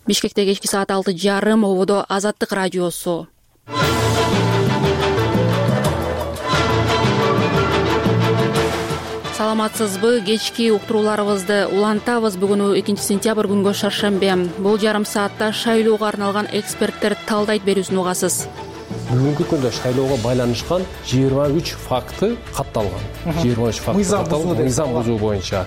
Бишкекте кечки саат 6:30 ободо Азаттык радиосу. Саламатсызбы? Кечки уктурууларыбызды улантабыз. Бүгүн 2 сентябрь күнгө шаршембе. Бул жарым саатта шайлоого арналган эксперттер талдайт берүүсүн угасыз. Бүгүнкү күндө шайлоого байланышкан 23 факты катталган. 23 факты мыйзам бузуу боюнча.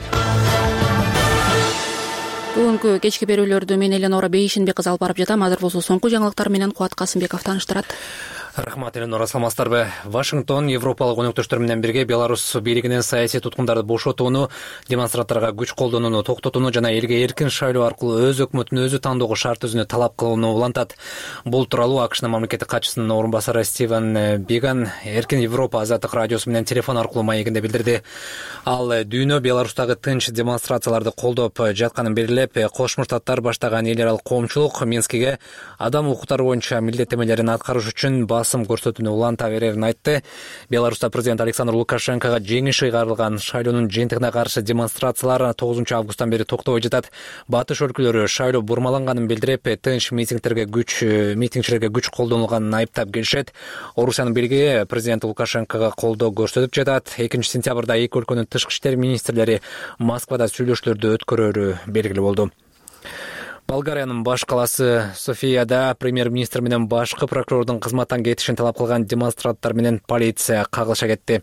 Бүгүнкү кечки берүүлөрдү мен Эленора Бейшинбек кызы алып барып жатам. Азыр болсо соңку жаңылыктар менен Кубат Касымбеков тааныштырат. Рахмат, Эленора, саламатсыздарбы? Вашингтон Европалык өнөктөштөр менен бирге Беларусь бийлигинин саясий туткундарды бошотууну, демонстранттарга күч колдонууну токтотууну жана элге эркин шайлоо аркылуу өз өкмөтүн өзү тандоого шарт түзүүнү талап кылууну улантат. Бул тууралуу АКШнын мамлекеттик катчысынын орун басары Стивен Биган Эркин Европа Азаттык радиосу менен телефон аркылуу маегинде билдирди. Ал дүйнө Беларустагы тынч демонстрацияларды колдоп жатканын белгилеп, Кош Штаттар баштаган эл аралык коомчулук Минскиге адам укуктары боюнча милдеттемелерин аткарыш үчүн басым көрсөтүүнү уланта берерин айтты. Беларуста президент Александр Лукашенкого жеңиш ыйгарылган шайлоонун жыйынтыгына каршы демонстрациялар 9 августтан бери токтобой жатат. Батыш өлкөлөрү шайлоо бурмаланганын билдирип, тынч митингчилерге күч колдонулганын айыптап келишет. Орусиянын бийлиги президент Лукашенкого колдоо көрсөтүп жатат. 2 сентябрда эки өлкөнүн тышкы иштер министрлери Москвада сүйлөшүүлөрдү өткөрөрү белгилүү болду. Болгариянын баш калаасы Софияда премьер-министр менен башкы прокурордун кызматтан кетишин талап кылган демонстранттар менен полиция кагылыша кетти.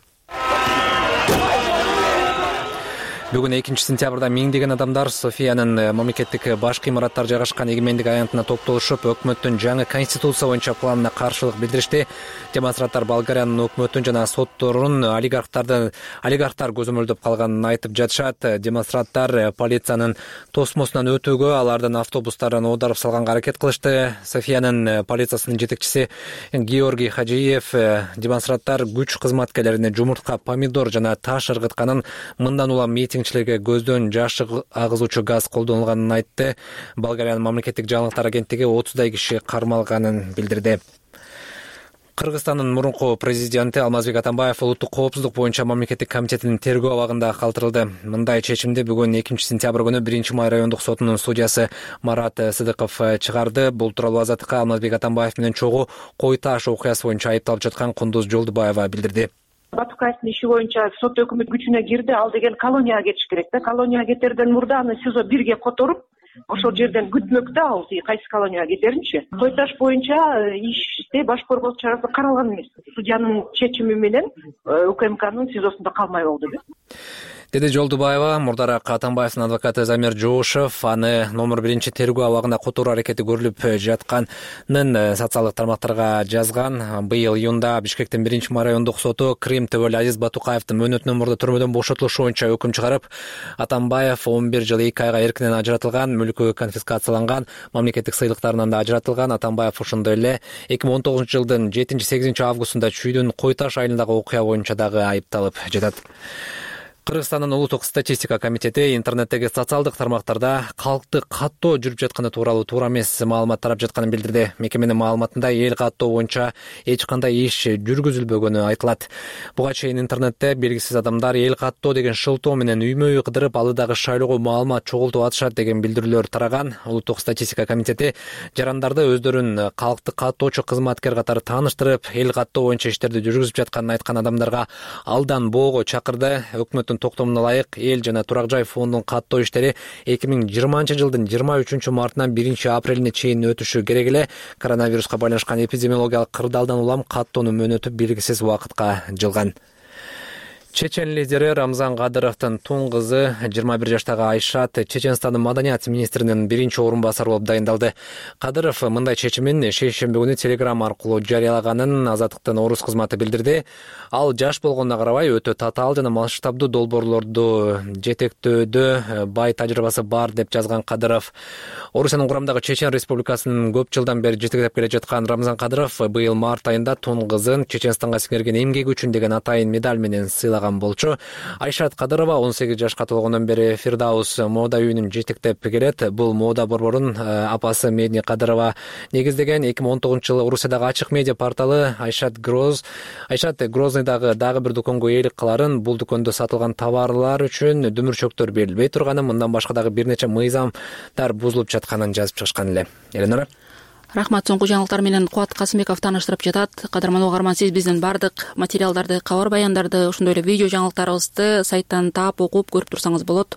Бүгүн 2 сентябрда миңдеген адамдар Софиянын мамлекеттик башкы имараттар жайгашкан эгемендик аянтына топтолушуп, өкмөттүн жаңы конституция боюнча планына каршылык билдиришти. Демонстранттар Болгариянын өкмөтүн жана сотторун олигархтар көзөмөлдөп калганын айтып жатышат. Демонстранттар полициянын тосмосунан өтүүгө алардын автобустарын оодарып салганга аракет кылышты. Софиянын полициясынын жетекчиси Георгий Хаджиев демонстранттар күч кызматкерлерине жумуртка, помидор жана таш ыргытканын, мындан улам митингчилерге көздөн жаш агызуучу газ колдонулганын айтты. Болгариянын мамлекеттик жаңылыктар агенттиги 30дай киши кармалганын билдирди. Кыргызстандын мурунку президенти Алмазбек Атамбаев улуттук коопсуздук боюнча мамлекеттик комитетинин тергөө абагында калтырылды. Мындай чечимди бүгүн 2 сентябрь күнү 1-май райондук сотунун судьясы Марат Сыдыков чыгарды. Бул тууралуу Азаттыкка Алмазбек Атамбаев менен чогуу Кой Таш окуясы боюнча айыпталып жаткан Кундуз Жолдубаева билдирди. Батукаевдин иши боюнча сот өкмөт күчүнө кирди. Ал деген колонияга кетиш керек да. Колонияга кетерден мурда аны СИЗО 1ге которуп, ошол жерден күтмөк да, ал кайсы колонияга кетеринчи. Койташ боюнча иште баш коргоо чарасы каралган эмес. Судьянын чечими менен УКМКнын СИЗОсунда калмай болду. Деди Жолдубаева. Мурдараак Атамбаевдин адвокаты Замир Жоошев аны номер 1 тергөө абагында которуу аракети көрүлүп жатканын социалдык тармактарга жазган. Быйыл июнда Бишкектин 1-май райондук соту Крим төбөлү Азиз Батукаевдин мөөнөтүнөн мурда түрмөдөн бошотулушу боюнча өкүм чыгарып, Атамбаев 11 жыл 2 айга эркинен ажыратылган, мүлкү конфискацияланган, мамлекеттик сыйлыктарынан да ажыратылган. Атамбаев ошондой эле 2019 жылдын 7-8 августунда Чүйдүн Кой Таш айылындагы окуя боюнча дагы айыпталып жатат. Кыргызстандын улуттук статистика комитети интернеттеги социалдык тармактарда калкты каттоо жүрүп жатканы тууралуу туура эмес маалымат тарап жатканын билдирди. Мекеменин маалыматында эл каттоо боюнча эч кандай иш жүргүзүлбөгөнү айтылат. Буга чейин интернетте белгисиз адамдар эл каттоо деген шылтоо менен үймө-үй кыдырып, алы дагы шайлоого маалымат чогултуп атышат деген билдирүүлөр тараган. Улуттук статистика комитети жарандарды өздөрүн калкты каттоочу кызматкер катары тааныштырып, эл каттоо боюнча иштерди жүргүзүп жатканын айткан адамдарга алдан боого чакырды. Өкмөттүн токтомуна ылайык эл жана турак жай фондунун каттоо иштери 2020 жылдын 23 мартынан 1 апрелине чейин өтүшү керек эле. Коронавируска байланышкан эпидемиологиялык кырдаалдан улам каттоонун мөөнөтү белгисиз убакытка жылган. Чечен лидери Рамзан Кадыровдун тун кызы 21 жаштагы Айшат Чеченстандын маданият министринин 1-орун басары болуп дайындалды. Кадыров мындай чечимин шейшемби күнү Телеграм аркылуу жарыялаганын Азаттыктын орус кызматы билдирди. Ал жаш болгонуна карабай өтө татаал жана масштабдуу долбоорлорду жетектөөдө бай тажрыйбасы бар деп жазган Кадыров. Орусиянын курамдагы Чечен Республикасынын көп жылдан бери жетектеп келе жаткан Рамзан Кадыров быйыл март айында тун кызын Чеченстанга сиңирген эмгеги үчүн деген атайын медаль менен сыйлаган. талкуулаган болчу. Айшат Кадырова 18 жашка толгондон бери Фирдаус мода үйүнүн жетектеп келет. Бул мода борборун апасы Медни Кадырова негиздеген. 2019-жылы Орусиядагы ачык медиа порталы Айшат Грозныйдагы дагы бир дүкөнгө ээлик кыларын, бул дүкөндө сатылган товарлар үчүн дүмүрчөктөр берилбей турганын, мындан башка дагы бир нече мыйзамдар бузулуп жатканын жазып чыгышкан эле. Эленора. Рахмат. Соңку жаңылыктар менен Кубат Касымбеков тааныштырып жатат. Кадырман угарман, сиз биздин бардык материалдарды, кабар баяндарды, ошондой эле видео жаңылыктарыбызды сайттан таап, окуп көрүп турсаңыз болот.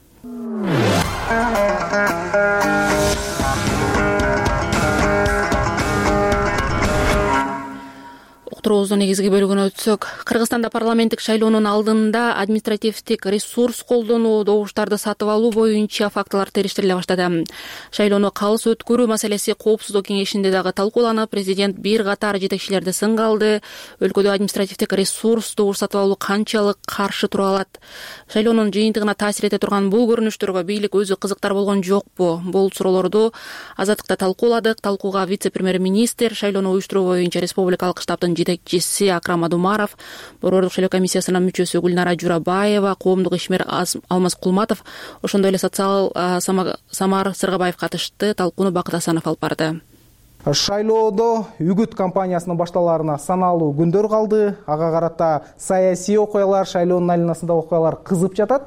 Уктуруубуздун негизги бөлүгүнө өтсөк, Кыргызстанда парламенттик шайлоонун алдында административдик ресурс колдонуу, добуштарды сатып алуу боюнча фактылар териштириле баштады. Шайлоону калыс өткөрүү маселеси Коопсуздук кеңешинде дагы талкууланып, президент бир катар жетекчилерди сынга алды. Өлкөдө административдик ресурс, добуш сатып алуу канчалык каршы тура алат? Шайлоонун жыйынтыгына таасир эте турган бул көрүнүштөргө бийлик өзү кызыктар болгон жокпу? Бул суроолорду Азаттыкта талкууладык. Талкууга вице-премьер-министр, шайлоону уюштуруу боюнча республикалык штабтын жетекчиси Акрам Адумаров, борбордук шайлоо комиссиясынын мүчөсү Гүлнара Журабаева, коомдук ишмер Алмаз Кулматов, ошондой эле социал Самар Сыргабаев катышты. Талкууну Бакыт Асанов алып барды. Шайлоодо үгүт кампаниясынын башталарына саналуу күндөр калды. Ага карата саясий окуялар, шайлоонун айланасындагы окуялар кызып жатат.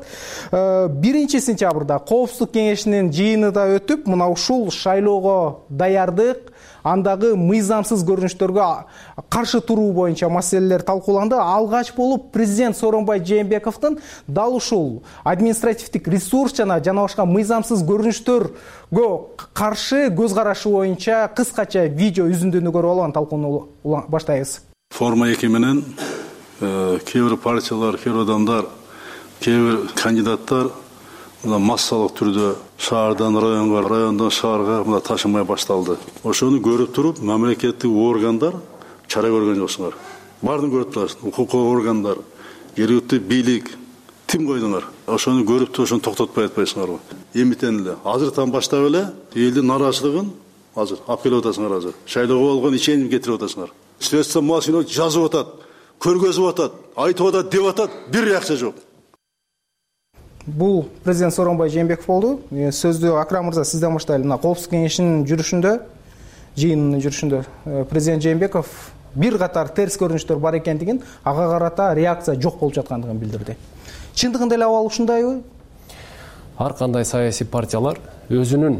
1 сентябрда Коопсуздук кеңешинин жыйыны да өтүп, мына ушул шайлоого даярдык, андагы мыйзамсыз көрүнүштөргө каршы туруу боюнча маселелер талкууланды. Алгач болуп президент Сооронбай Жээнбековдун дал ушул административдик ресурс жана башка мыйзамсыз көрүнүштөргө каршы көз карашы боюнча кыскача видео үзүндүнү көрүп алган талкууну баштайбыз. Форма 2 менен кээ бир партиялар, кээ бир адамдар, кээ бир кандидаттар массалык түрдө шаардан районго, райондон шаарга мына ташымай башталды. Ошону көрүп туруп, мамлекеттик органдар чара көргөн жоксуңар. Бардын көрүп турасың, укук органдар, жергиликтүү бийлик тим койдуңар. Ошону көрүп туруп, ошону токтотпой атпайсыңарбы? Эмитен эле азыртан баштап эле элдин нараачылыгын азыр алып келип атасыңар. Азыр шайлоого болгон ишеним кетирип атасыңар. Средства массовой жазып атат, көргөзүп атат, айтып атат, деп атат, бир реакция жок. Бул президент Сооронбай Жээнбеков болду. Сөздү Акрам мырза сизден баштайлы. Мына Коопсуздук кеңешинин жүрүшүндө, жыйынынын жүрүшүндө президент Жээнбеков бир катар терс көрүнүштөр бар экендигин, ага карата реакция жок болуп жаткандыгын билдирди. Чындыгында эле абал ушундайбы? Ар кандай саясий партиялар өзүнүн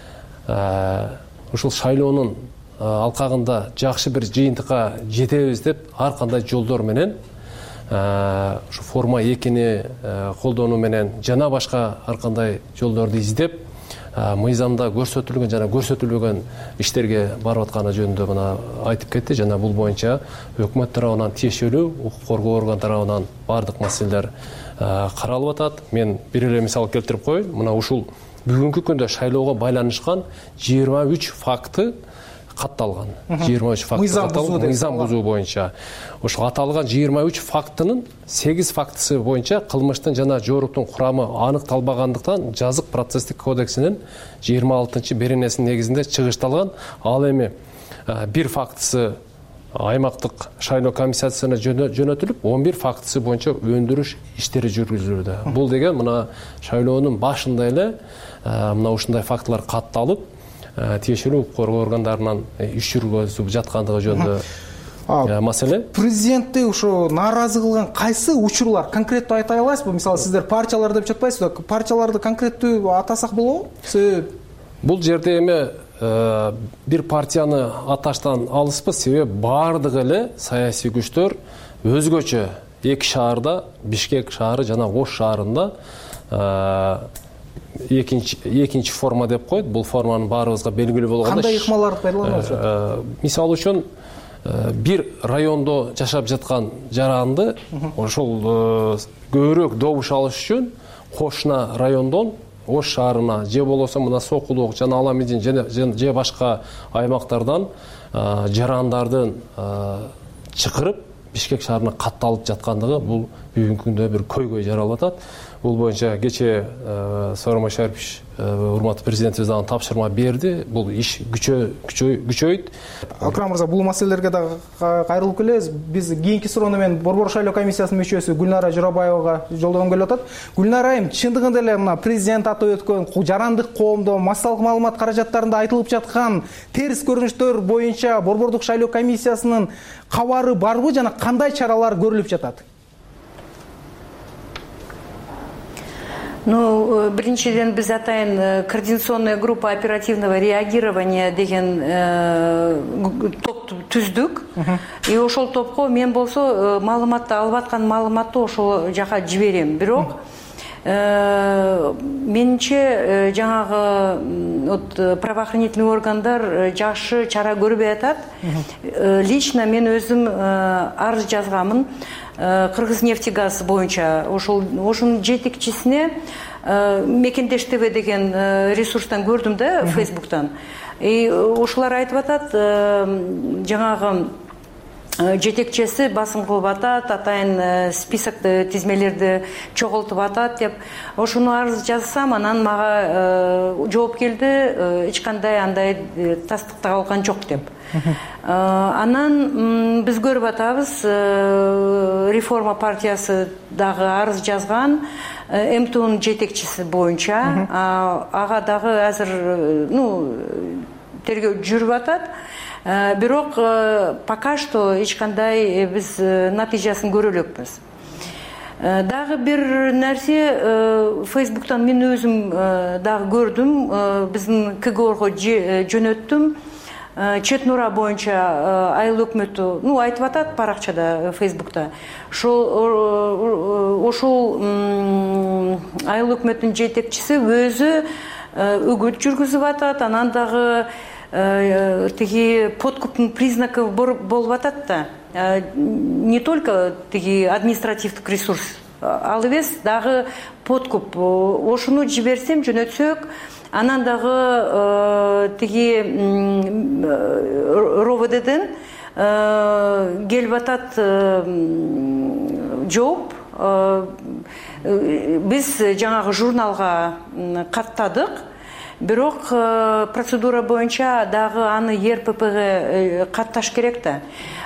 ушул шайлоонун алкагында жакшы бир жыйынтыкка жетебиз деп ар кандай жолдор менен ушу форма 2-ни колдонуу менен жана башка ар кандай жолдорду издеп мыйзамда көрсөтүлгөн жана көрсөтүлбөгөн иштерге барып атканы жөнүндө мына айтып кетти. Жана бул боюнча өкмөт тарабынан тиешелүү, укук коргоо орган тарабынан бардык маселелер каралып атат. Мен бир эле мисал келтирип коеюн. Мына ушул бүгүнкү күндө шайлоого байланышкан 23 факты катталган. 23 факты катталган мыйзам бузуу боюнча. Ошол аталган 23 фактынын 8 фактысы боюнча кылмыштын жана жоруктун курамы аныкталбагандыктан жазык процесстик кодексинин 26 беренесинин негизинде чыгышталган. Ал эми бир фактысы аймактык шайлоо комиссиясына жөнөтүлүп, 11 фактысы боюнча өндүрүш иштери жүргүзүлүүдө. Бул деген мына шайлоонун башында эле мына ушундай фактылар катталып, тиешелүү укук коргоо органдарынан иш жүргүзүп жаткандыгы жөнүндө маселе. Президентти ушу нааразы кылган кайсы учурлар конкреттүү айта аласызбы? Мисалы сиздер партиялар деп жатпайсызбы? Партияларды конкреттүү атасак болобу? Бул жерде эми бир партияны аташтан алыспыз, себеби бардыгы эле саясий күчтөр өзгөчө эки шаарда, Бишкек шаары жана Ош шаарында экинчи форма деп коет. Бул форманын баарыбызга белгилүү болгондо кандай ыкмаларды пайдаланат? Мисалы үчүн бир райондо жашап жаткан жаранды ошол көбүрөөк добуш алыш үчүн кошуна райондон Ош шаарына же болбосо мына Сокулук жана Аламедин же башка аймактардан жарандардын чакырып Бишкек шаарына катталып жаткандыгы бул бүгүнкү күндө бир көйгөй жаралып атат. Бул боюнча кечээ Сооронбай Шарипович урматтуу президентибиз дагы тапшырма берди. Бул иш күчөйт. Акрам мырза, бул маселелерге дагы кайрылып келебиз. Биз кийинки суроону мен Борбор шайлоо комиссиясынын мүчөсү Гүлнара Журабаевага жолдогом келип атат. Гүлнара айым, чындыгында эле мына президент атап өткөн жарандык коомдо массалык маалымат каражаттарында айтылып жаткан терс көрүнүштөр боюнча Борбордук шайлоо комиссиясынын кабары барбы жана кандай чаралар көрүлүп жатат? Биринчиден биз атайын координационная группа оперативного реагирования деген топту түздүк. И ошол топко мен болсо маалыматты алып аткан маалыматты ошол жака жиберем. Бирок менимче жанагы правоохранительный органдар жакшы чара көрбөй атат. Лично мен өзүм арыз жазганмын. Кыргызнефтегаз боюнча ошонун жетекчисине Мекендеш ТВ деген ресурстан көрдүм да, Фейсбуктан. И ошолар айтып атат, жаңагы жетекчиси басым кылып атат, атайын списокты тизмелерди чогултуп атат деп. Ошону арыз жазсам, анан мага жооп келди, эч кандай андай тастыкталган жок деп. Анан биз көрүп атабыз, реформа партиясы дагы арыз жазган, МТУнун жетекчиси боюнча, ага дагы азыр тергөө жүрүп атат. Бирок пока что эч кандай биз натыйжасын көрө элекпиз. Дагы бир нерсе, Фейсбуктан мен өзүм дагы көрдүм, биздин КГОрго жөнөттүм. Чет Нура боюнча айыл өкмөтү, айтып атат баракчада, Фейсбукта. Ошол айыл өкмөтүнүн жетекчиси өзү үгүт жүргүзүп атат, анан дагы тиги подкуптун признакы болуп атат да. Не только тиги административдик ресурс, ал эмес, дагы подкуп. Ошону жиберсем, жөнөтсөк, анан дагы тиги РОВДден келип атат жооп. Биз жаңагы журналга каттадык. Бирок процедура боюнча дагы аны РППге катташ керек да.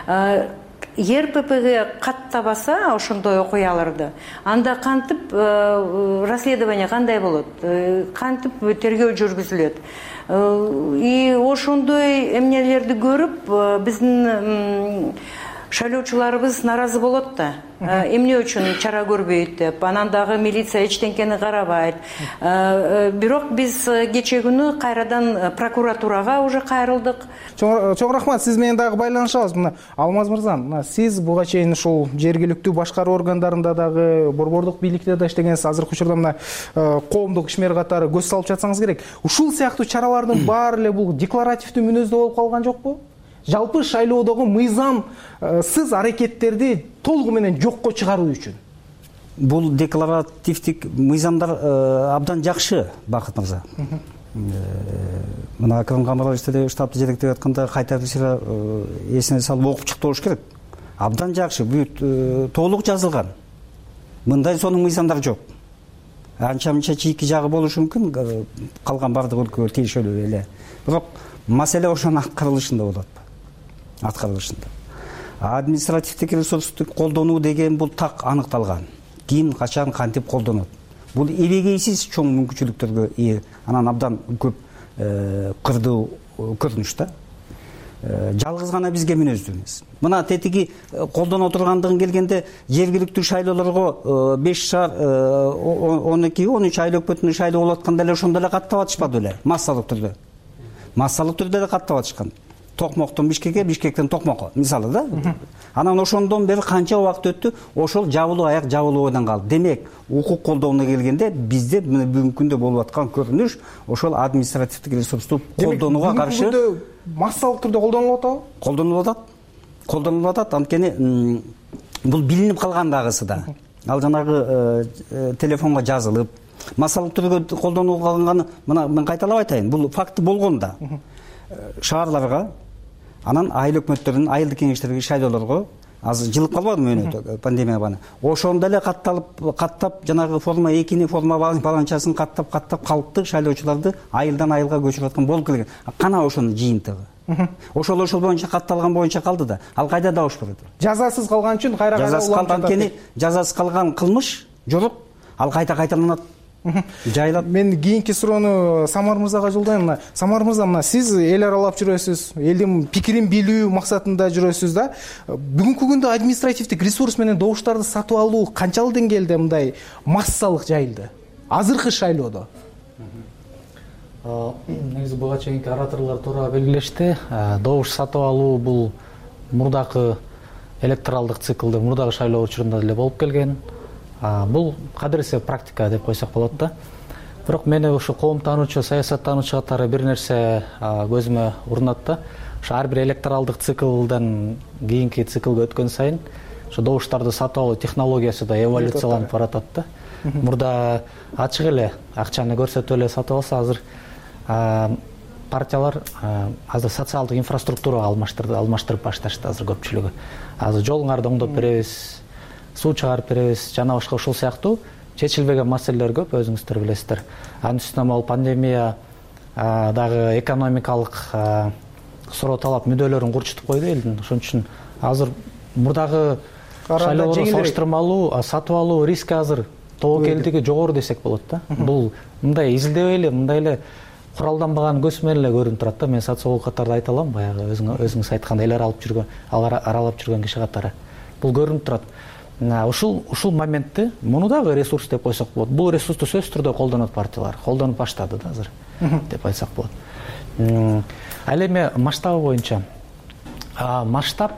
РППге каттабаса ошондой окуяларды, анда кантип расследование кандай болот, кантип тергөө жүргүзүлөт. И ошондой эмнелерди көрүп, биздин шайлоочуларыбыз наразы болот да. Эмне үчүн чара көрбөйт деп, анан дагы милиция эчтенкени карабайт. Бирок биз кече күнү кайрадан прокуратурага уже кайрылдык. Чоң рахмат, сиз менен дагы байланышабыз. Мына Алмаз мырза, сиз буга чейин ушул жергиликтүү башкаруу органдарында дагы, борбордук бийликте да иштегенсиз, азыркы учурда мына коомдук ишмер катары көз салып жатсаңыз керек. Ушул сыяктуу чаралардын баары эле бул декларативдүү мүнөздө болуп калган жокпу? Жалпы шайлоодогу мыйзамсыз аракеттерди толугу менен жокко чыгаруу үчүн. Бул декларативдик мыйзамдар абдан жакшы, Бакыт мырза. Мына Акрам Камарович штабты жетектеп атканда кайта эсине салып окуп чыкты болуш керек. Абдан жакшы, бүт толук жазылган. Мындай сонун мыйзамдар жок. Анча-мынча чийки жагы болушу мүмкүн, калган бардык өлкөгө тиешелүү эле. Бирок маселе ошонун аткарылышында болот. Аткарылышында. Административдик ресурсту колдонуу деген бул так аныкталган. Ким, качан, кантип колдонот. Бул эбегейсиз чоң мүмкүнчүлүктөргө ээ. Анан абдан көп кырдуу көрүнүш да. Жалгыз гана бизге мүнөздүү эмес. Мына тетиги колдоно тургандыгын келгенде жергиликтүү шайлоолорго 5 шаар 12-13 айыл өкмөтүнүн шайлоо болуп атканда эле ошондо эле каттап атышпады беле, массалык түрдө. Массалык түрдө эле каттап атышкан. Токмоктон Бишкекке, Бишкектен Токмокко, мисалы да. Анан ошондон бери канча убакыт өттү, ошол жабылуу аяк жабылуу бойдон калды. Демек, укук колдонууна келгенде бизде бүгүнкү күндө болуп аткан көрүнүш ошол административдик ресурсту колдонууга каршы массалык түрдө колдонулуп атабы? Колдонулуп атат. Анткени бул билинип калган дагысы да. Ал жанагы телефонго жазылып, массалык түрдө колдонууга калганы, мына мен кайталап айтайын, бул факты болгон да. Шаарларга, анан айыл өкмөттөрүнүн айылдык кеңештерге, шайлоолорго азыр жылып калбадымы өнөтө пандемия бана ошондо эле каттап жанагы форма 2-ни форма баланчасын каттап калктык шайлоочуларды айылдан айылга көчүрүп аткан болуп келген. Кана ошонун жыйынтыгы. Ошол боюнча катталган боюнча калды да. Ал кайда добуш берет? Жазасыз калган үчүн жазасыз калган кылмыш жолук ал кайталанат. Жайлап. Мен кийинки суроону Самар мырзага жолдойм. Самар мырза, мына сиз эл аралап жүрөсүз, элдин пикирин билүү максатында жүрөсүз да. Бүгүнкү күндө административдик ресурс менен добуштарды сатып алуу канчалык деңгээлде мындай массалык жайылды азыркы шайлоодо? Негизи буга чейинки ораторлор туура белгилешти. Добуш сатып алуу бул мурдакы электоралдык циклде, мурдагы шайлоо учурунда деле болуп келген. Бул кадыресе практика деп койсок болот да. Бирок мени ушу коомтануучу, саясаттануучу катары бир нерсе көзүмө урунат да. Ошо ар бир электоралдык циклдан кийинки циклге өткөн сайын ошо добуштарды сатып алуу технологиясы да эволюцияланып баратат да. Мурда ачык эле акчаны көрсөтүп эле сатып алса, азыр партиялар азыр социалдык инфраструктурага алмаштырып башташты азыр көпчүлүгү. Азыр жолуңарды оңдоп беребиз, суу чыгарып беребиз, жана башка ушул сыяктуу чечилбеген маселелер көп, өзүңүздөр билесиздер. Анын үстүнө могул пандемия дагы экономикалык суроо талап мүдөлөрүн курчутуп койду элдин. Ошон үчүн азыр мурдагы шайлоого салыштырмалуу сатып алуу риски азыр тобокелдиги жогору десек болот да. Бул мындай изилдебей эле, мындай эле куралданбаган көз менен эле көрүнүп турат да. Мен социолог катарда айта алам, баягы өзүңүз айткандай эл аралап жүргөн киши катары. Бул көрүнүп турат. Ушул моментти муну дагы ресурс деп койсок болот. Бул ресурсту сөзсүз түрдө колдонот партиялар. Колдонуп баштады да азыр деп айтсак болот. Ал эми масштабы боюнча масштаб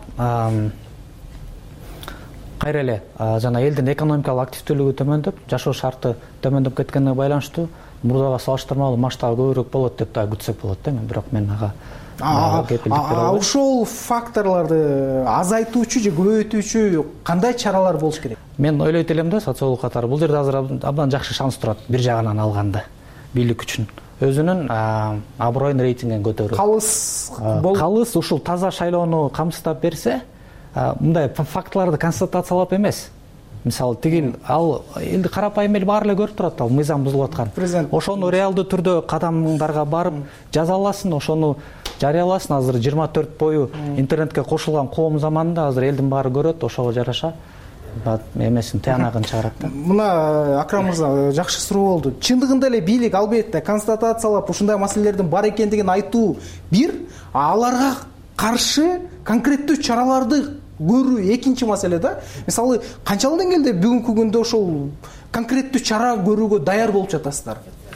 кайра эле жана элдин экономикалык активдүүлүгү төмөндөп, жашоо шарты төмөндөп кеткенине байланыштуу мурдага салыштырмалуу масштабы көбүрөөк болот деп да күтсөк болот да. Бирок мен ага кепилдик бере албайм. Ошол факторлорду азайтуучу же көбөйтүүчү кандай чаралар болуш керек? Мен ойлойт элем да, социолог катары бул жерде азыр абдан жакшы шанс турат бир жагынан алганда бийлик үчүн. Өзүнүн аброюн, рейтингин көтөрүү. Калыс ушул таза шайлоону камсыздап берсе, мындай фактыларды констатациялап эмес. Мисалы тигил ал элди карапайым эл баары эле көрүп турат, ал мыйзам бузулуп аткан. Ошону реалдуу түрдө кадамдарга барып жазаласын, ошону жарыяласын. Азыр 24 бою интернетке кошулган коом заманында азыр элдин баары көрөт, ошого жараша эмесин тыянагын чыгарат да. Мына Акрам мырза, жакшы суроо болду. Чындыгында эле бийлик албетте констатациялап ушундай маселелердин бар экендигин айтуу бир, аларга каршы конкреттүү чараларды көрүү экинчи маселе да. Мисалы, канчалык деңгээлде бүгүнкү күндө ошол конкреттүү чара көрүүгө даяр болуп жатасыздар?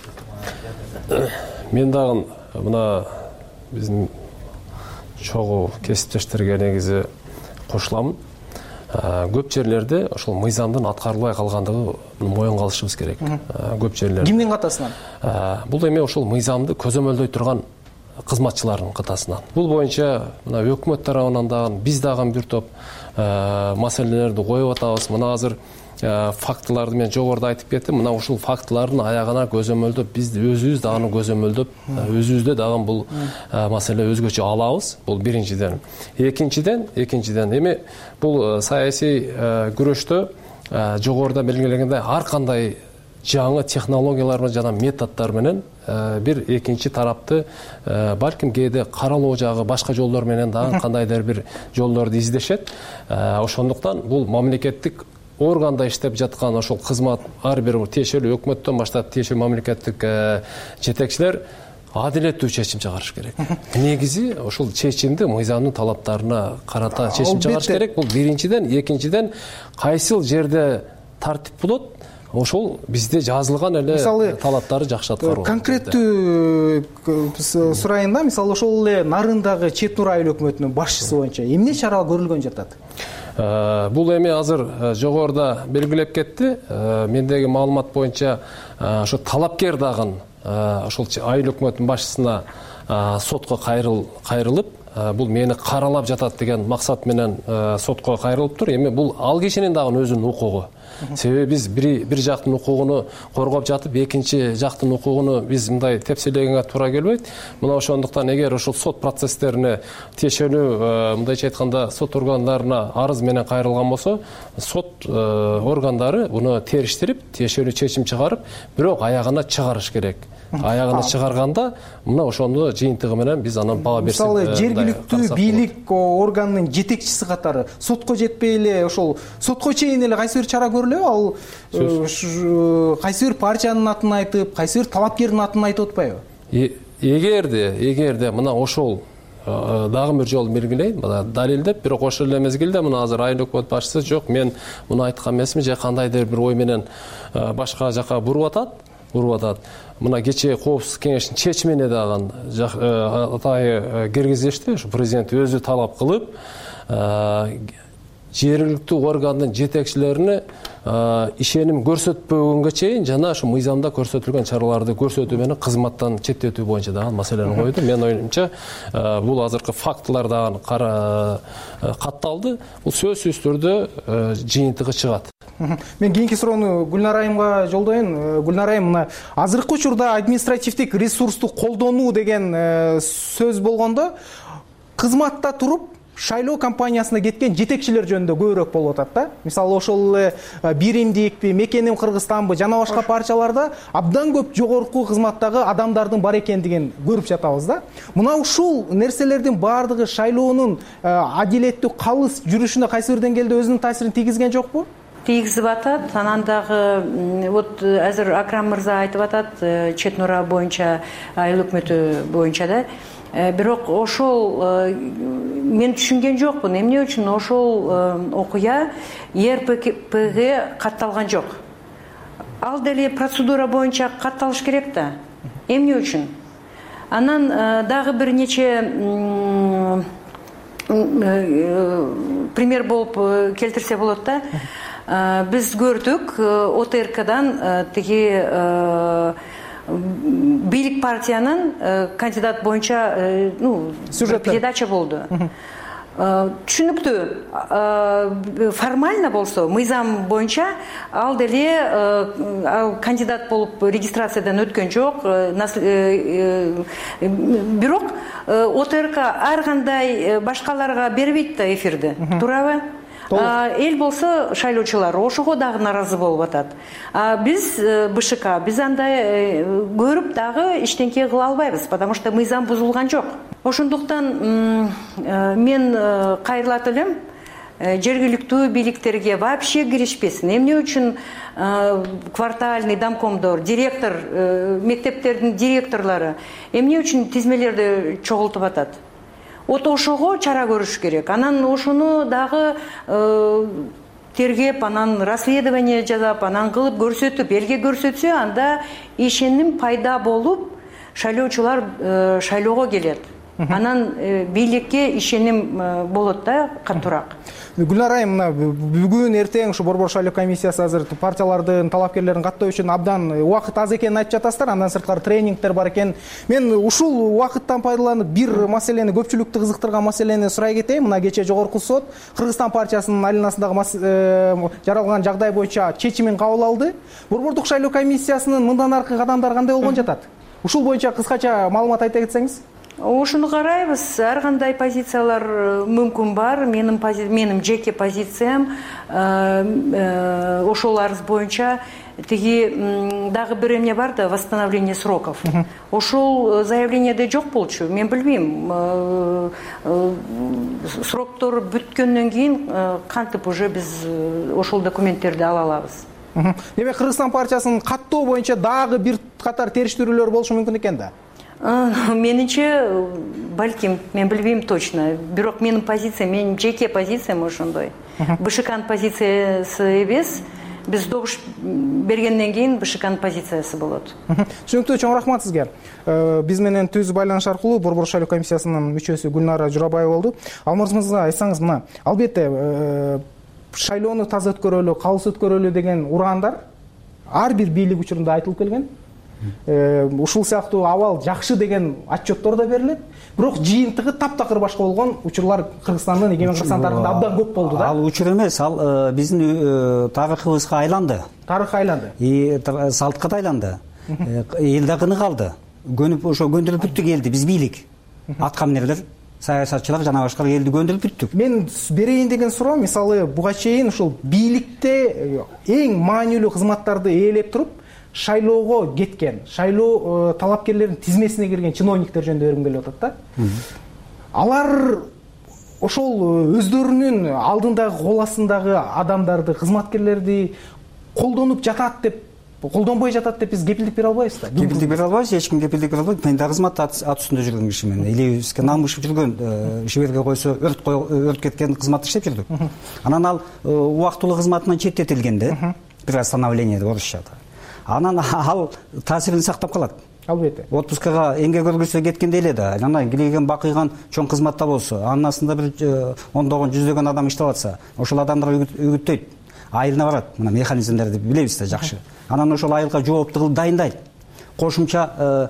Мен дагы мына биздин чогуу кесиптештерге негизи кошуламын. Көп жерлерде ошол мыйзамдын аткарылбай калгандыгы моюнга алышыбыз керек. Көп жерлерде. Кимдин катасынан? Бул эми ошол мыйзамды көзөмөлдөй турган кызматчылардын катасынан. Бул боюнча мына өкмөт тарабынан дагы биз дагы бир топ маселелерди коюп атабыз. Мына азыр фактыларды мен жогоруда айтып кеттим. Мына ушул фактылардын аягына көзөмөлдөп, биз өзүбүз дагы көзөмөлдөп, өзүбүздө дагы бул маселе өзгөчө алабыз. Бул биринчиден. Экинчиден эми бул саясий күрөштө жогоруда белгилегендей ар кандай жаңы технологиялар жана методдор менен бир экинчи тарапты балким кээде каралоо жагы башка жолдор менен дагы кандайдыр бир жолдорду издешет. Ошондуктан бул мамлекеттик органда иштеп жаткан ошол кызмат ар бир тиешелүү өкмөттөн баштап тиешелүү мамлекеттик жетекчилер адилеттүү чечим чыгарыш керек. Негизи ошол чечимди мыйзамдын талаптарына карата чечим чыгарыш керек. Бул биринчиден. Экинчиден, кайсыл жерде тартип болот, ошол бизде жазылган эле талаптары жакшы аткаруу. Конкреттүү сурайын да, мисалы ошол эле Нарындагы Чет Нур айыл өкмөтүнүн башчысы боюнча эмне чара көрүлгөн жатат? Бул эми азыр жогоруда белгилеп кетти. Мендеги маалымат боюнча ошо талапкер дагы ошол айыл өкмөтүнүн башчысына сотко кайрылып, бул мени каралап жатат деген максат менен сотко кайрылыптыр. Эми бул ал кишинин дагы өзүнүн укугу. Себеби биз бир жактын укугуну коргоп жатып, экинчи жактын укугуну биз мындай тепселегенге туура келбейт. Мына ошондуктан эгер ушул сот процесстерине тиешелүү, мындайча айтканда, сот органдарына арыз менен кайрылган болсо, сот органдары буну териштирип, тиешелүү чечим чыгарып, бирок аягына чыгарыш керек. Аягына чыгарганда мына ошону жыйынтыгы менен биз анан баа берсек. Мисалы, жергиликтүү бийлик органынын жетекчиси катары сотко жетпей эле ошол сотко чейин эле кайсы бир чара көрүлөбү? Ал кайсы бир партиянын атын айтып, кайсы бир талапкердин атын айтып атпайбы? Эгерде мына ошол дагы бир жолу белгилейм, далилдеп, бирок ошол эле мезгилде мына азыр айыл өкмөт башчысы жок, мен муну айткан эмесмин же кандайдыр бир ой менен башка жака буруп атат. Мына кечээ коопсуздук кеңешинин чечимине дагы атайы киргизишти. Ушу президент өзү талап кылып, жергиликтүү органдын жетекчилерине ишеним көрсөтпөгөнгө чейин жана ушу мыйзамда көрсөтүлгөн чараларды көрсөтүү менен кызматтан четтетүү боюнча дагы маселени койду. Мен оюмча, бул азыркы фактылар дагы катталды. Бул сөзсүз түрдө жыйынтыгы чыгат. Мен кийинки суроону Гүлнар айымга жолдоюн. Гүлнар айым, мына азыркы учурда административдик ресурсту колдонуу деген сөз болгондо кызматта туруп шайлоо кампаниясына кеткен жетекчилер жөнүндө көбүрөөк болуп атат да. Мисалы, ошол эле Биримдикпи, Мекеним Кыргызстанбы жана башка партияларда абдан көп жогорку кызматтагы адамдардын бар экендигин көрүп жатабыз да. Мына ушул нерселердин баардыгы шайлоонун адилеттүү, калыс жүрүшүнө кайсы бир деңгээлде өзүнүн таасирин тийгизген жокпу? Тийгизип атат. Анан дагы вот азыр Акрам мырза айтып атат, Чет Нура боюнча, айыл өкмөтү боюнча да. Бирок ошол мен түшүнген жокмун, эмне үчүн ошол окуя РПГ катталган жок. Ал деле процедура боюнча катталыш керек да. Эмне үчүн? Анан дагы бир нече пример болуп келтирсе болот да. Биз көрдүк ОТРКдан тиги бийлик партиянын кандидат боюнча передача болду. Түшүнүктүү, формально болсо, мыйзам боюнча ал деле кандидат болуп регистрациядан өткөн жок. Бирок ОТРК ар кандай башкаларга бербейт да эфирди, туурабы? Эл болсо шайлоочулар ошого дагы наразы болуп атат. Биз БШК, биз андай көрүп дагы эчтеке кыла албайбыз, потому что мыйзам бузулган жок. Ошондуктан мен кайрылат элем, жергиликтүү бийликтерге вообще киришпесин. Эмне үчүн квартальный домкомдор, директор, мектептердин директорлору эмне үчүн тизмелерди чогултуп атат? Вот ошого чара көрүш керек. Анан ошону дагы тергеп, анан расследование жасап, анан кылып көрсөтүп, элге көрсөтсө, анда ишеним пайда болуп, шайлоочулар шайлоого келет. Анан бийликке ишеним болот да, катуураак. Гүлнар айым, мына бүгүн эртең ушу Борбор шайлоо комиссиясы азыр партиялардын талапкерлерин каттоо үчүн абдан убакыт аз экенин айтып жатасыздар, андан сырткары тренингдер бар экен. Мен ушул убакыттан пайдаланып бир маселени, көпчүлүктү кызыктырган маселени сурай кетейин. Мына кечээ Жогорку сот Кыргызстан партиясынын айланасындагы жаралган жагдай боюнча чечимин кабыл алды. Борбордук шайлоо комиссиясынын мындан аркы кадамдары кандай болгон жатат? Ушул боюнча кыскача маалымат айта кетсеңиз. Ошону карайбыз. Ар кандай позициялар мүмкүн бар. Менин жеке позициям ошол арыз боюнча тиги дагы бир эмне бар да, восстановление сроков. Ошол заявлениеде жок болчу. Мен билбейм. Сроктор бүткөндөн кийин кантип уже биз ошол документтерди ала алабыз. Демек Кыргызстан партиясынын каттоо боюнча дагы бир катар териштирүүлөр болушу мүмкүн экен да. Менимче, балким, мен билбейм точно. Бирок менин позициям, менин жеке позициям ошондой. БШКнын позициясы эмес. Биз добуш бергенден кийин БШКнын позициясы болот. Түшүнүктүү, чоң рахмат сизге. Биз менен түз байланыш аркылуу Борбор шайлоо комиссиясынын мүчөсү Гүлнара Журабаева болду. Алмаз мырза, айтсаңыз, мына албетте шайлоону таза өткөрөлү, калыс өткөрөлү деген ураандар ар бир бийлик учурунда айтылып келген. ушул сыяктуу абал жакшы деген отчеттор да берилет. Бирок жыйынтыгы таптакыр башка болгон учурлар Кыргызстандын эгемен Кыргызстан тарыхында абдан көп болду да. Ал учур эмес, ал биздин тарыхыбызга айланды. Тарыхка айланды. Салтка да айланды. Эл да кыны калды. Көнүп ошо көндүрүп бүттүк элди биз бийлик. Аткаминерлер, саясатчылар жана башка элди көндүрүп бүттүк. Мен берейин деген суроо, мисалы буга чейин ушул бийликте эң маанилүү кызматтарды ээлеп туруп шайлоого кеткен, шайлоо талапкерлердин тизмесине кирген чиновниктер жөнүндө бергим келип атат да. Алар ошол өздөрүнүн алдындагы кол астындагы адамдарды, кызматкерлерди колдонуп жатат деп, колдонбой жатат деп биз кепилдик бере албайбыз да. Кепилдик бере албайбыз, эч ким кепилдик бере албайт. Мен да кызмат ат үстүндө жүргөн кишимин. Элибизге намышып жүргөн, шиберге койсо өрт кеткен кызматты иштеп жүрдүк. Анан ал убактылуу кызматынан четтетилгенде, приостановление деп орусчада. Анан ал таасирин сактап калат. Албетте. Отпускага эмгек өргүзгө кеткенде эле да, анан килеген бакыйган чоң кызматта болсо, анын астында бир ондогон, жүздөгөн адам иштеп атса, ошол адамдар үгүттөйт. Айылына барат, мына механизмдерди билебиз да жакшы. Анан ошол айылга жоопту кылып дайындайт. Кошумча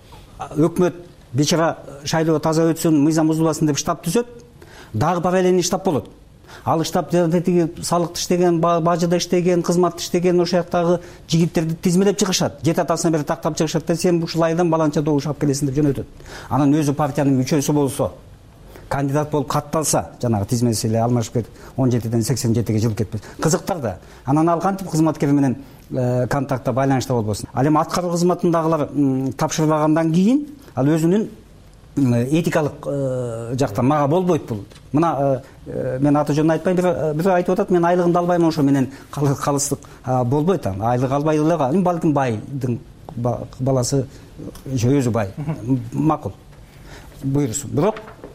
өкмөт бечара шайлоо таза өтсүн, мыйзам бузулбасын деп штаб түзөт. Дагы параллельный штаб болот. Ал штаб тиги салыкты иштеген, бажыда иштеген, кызматты иштеген ошол жактагы жигиттерди тизмелеп чыгышат. 7 атасына бери тактап чыгышат да, сен ушул айылдан баланча добуш алып келесиң деп жөнөтөт. Анан өзү партиянын мүчөсү болсо, кандидат болуп катталса, жанагы тизмеси эле алмашып кетип 17ден 87ге жылып кетпес. Кызыктар да. Анан ал кантип кызматкер менен контактта, байланышта болбосун. Ал эми аткаруу кызматындагылар тапшырбагандан кийин ал өзүнүн этикалык жактан мага болбойт бул. Мына мен аты жөнүн айтпайм, бир айтып атат, мен айлыгымды албайм, ошо менен калыстык болбойт. Айлык албай эле, балким байдын баласы өзү бай. Макул. Буйрусун. Бирок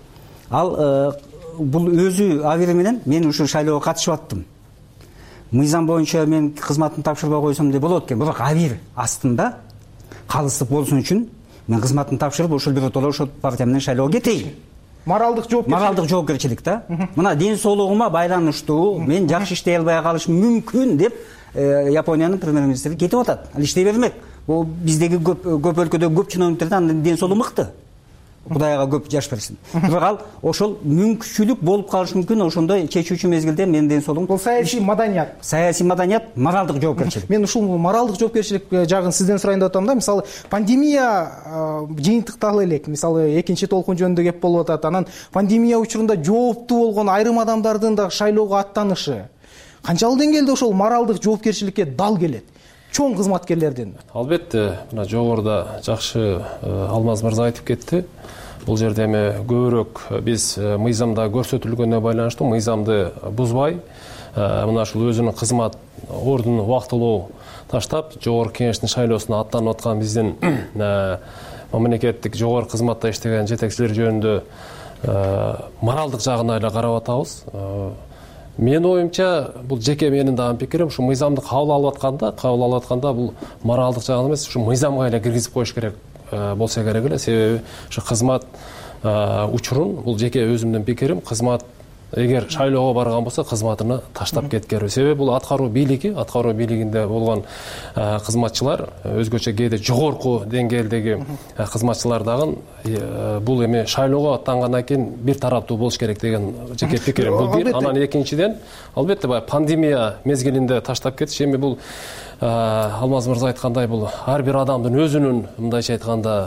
ал бул өзү авири менен мен ушул шайлоого катышып аттым. Мыйзам боюнча мен кызматын тапшырбай койсом деп болот экен. Бирок авир астында калыстык болсун үчүн мен кызматын тапшырып ошол биротоло ошол партия менен шайлоого кетейин. Моралдык жоопкерчилик да. Мына ден соолугума байланыштуу мен жакшы иштей албай калышым мүмкүн деп Япониянын премьер-министри кетип атат. Ал иштей бермек. Бул биздеги көп өлкөдөгү көп чиновниктердин ден соолугу мыкты. Кудайга көп жаш берсин. Бирок ал ошол мүмкүнчүлүк болуп калышы мүмкүн. Ошондой чечүүчү мезгилде менин ден соолугум бул саясий маданият. Саясий маданият, моралдык жоопкерчилик. Мен ушул моралдык жоопкерчилик жагын сизден сурайын деп атам да. Мисалы, пандемия жыйынтыктагы элек, мисалы, экинчи толкун жөнүндө кеп болуп атат. Анан пандемия учурунда жооптуу болгон айрым адамдардын да шайлоого аттанышы канчалык деңгээлде ошол моралдык жоопкерчиликке дал келет? Чоң кызматкерлердин. Албетте, мына жогоруда жакшы Алмаз мырза айтып кетти. Бул жерде эми көбүрөөк биз мыйзамда көрсөтүлгөнүнө байланыштуу мыйзамды бузбай, мына ушул өзүнүн кызмат ордунун убактылуу таштап, жогорку кеңештин шайлоосуна аттанып аткан биздин мамлекеттик жогорку кызматта иштеген жетекчилер жөнүндө моралдык жагына эле карап атабыз. Менин оюмча, бул жеке менин дагы пикирим, ушу мыйзамды кабыл алып атканда бул моралдык жагын эмес, ушу мыйзамга эле киргизип коюш керек болса керек эле. Себеби ушу кызмат учурун, бул жеке өзүмдүн пикирим, кызмат эгер шайлоого барган болсо кызматыны таштап кеткери. Себеби бул аткаруу бийлигинде болгон кызматчылар, өзгөчө кээде жогорку деңгээлдеги кызматчылар дагы бул эми шайлоого аттангандан кийин бир тараптуу болуш керек деген жеке пикирим. Бул бир. Анан экинчиден, албетте баягы пандемия мезгилинде таштап кетиш, эми бул Алмаз мырза айткандай, бул ар бир адамдын өзүнүн, мындайча айтканда,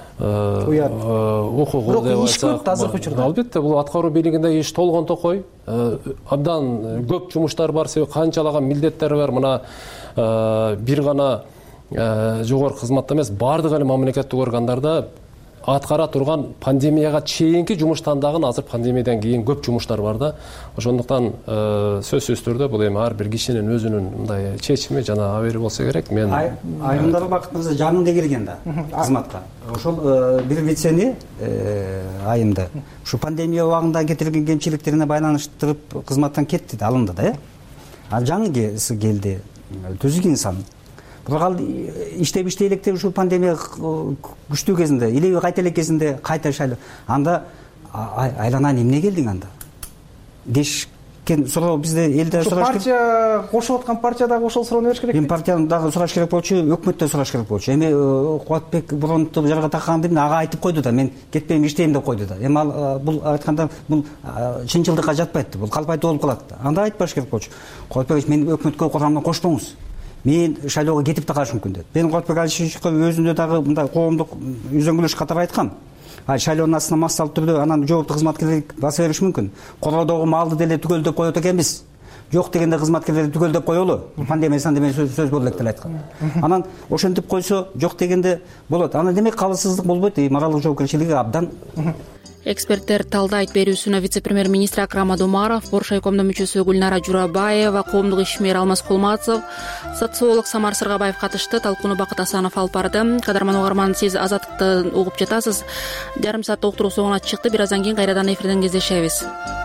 укугу деп айтсак, азыркы учурда албетте бул аткаруу бийлигинде иш толгон токой, абдан көп жумуштар бар, себеби канчалаган милдеттер бар. Мына бир гана жогорку кызматта эмес, бардык эле мамлекеттик органдарда аткара турган пандемияга чейинки жумуштан дагы азыр пандемиядан кийин көп жумуштар бар да. Ошондуктан сөзсүз түрдө бул эми ар бир кишинин өзүнүн мындай чечими жана абери болсо керек. Мен айрымдары Бакыт мырза жанында келген да кызматка. Ошол бир вицени айымды ушу пандемия убагында кетирген кемчиликтерине байланыштырып кызматтан кетти, алынды да. Ал жаңы келди, түзүк инсан. Бирок ал иштеп элек ушул пандемия күчтүү кезинде, илеби кайта элек кезинде кайта шайлоо. Анда айланайын, эмне келдиң анда? Деш суроо бизде элде сураш керек. Партия кошуп аткан партиядагы ошол суроону бериш керек. Эми партияны дагы сураш керек болчу, өкмөттөн сураш керек болчу. Эми Кубатбек Бронту жарга такканды ага айтып койду да, мен кетпейм, иштейм деп койду да. Эми ал бул айтканда бул чынчылдыкка жатпайт, бул калпайтуу болуп калат да. Анда айтпаш керек болчу. Кубатбек мен өкмөткө курамына коштуңуз. Мен шайлоого кетип да калышым мүмкүн деп. Мен Кубатбек Алишевичке өзүндө дагы мындай коомдук үзөңгүлөш катары айткам. Шайлоонун астына массалык түрдө анан жооптуу кызматкерлер баса бериши мүмкүн. Кородогу малды деле түгөлдөп коет экенбиз. Жок дегенде кызматкерлерди түгөлдөп коелу. Пандемия сөз болду элек деле айткан. Анан ошентип койсо, жок дегенде болот. Анан демек калыссыздык болбойт, моралдык жоопкерчилиги абдан. Эксперттер талдайт берүүсүнө вице-премьер-министр Акрам Адумаров, Боршайкомдун мүчөсү Гүлнара Журабаева, коомдук ишмер Алмаз Кулматов, социолог Самар Сыргабаев катышты. Талкууну Бакыт Асанов алып барды. Кадарман угарман, сиз Азаттыкты угуп жатасыз. Жарым саатта уктуруу соңуна чыкты. Бир аздан кийин кайрадан эфирден кездешебиз.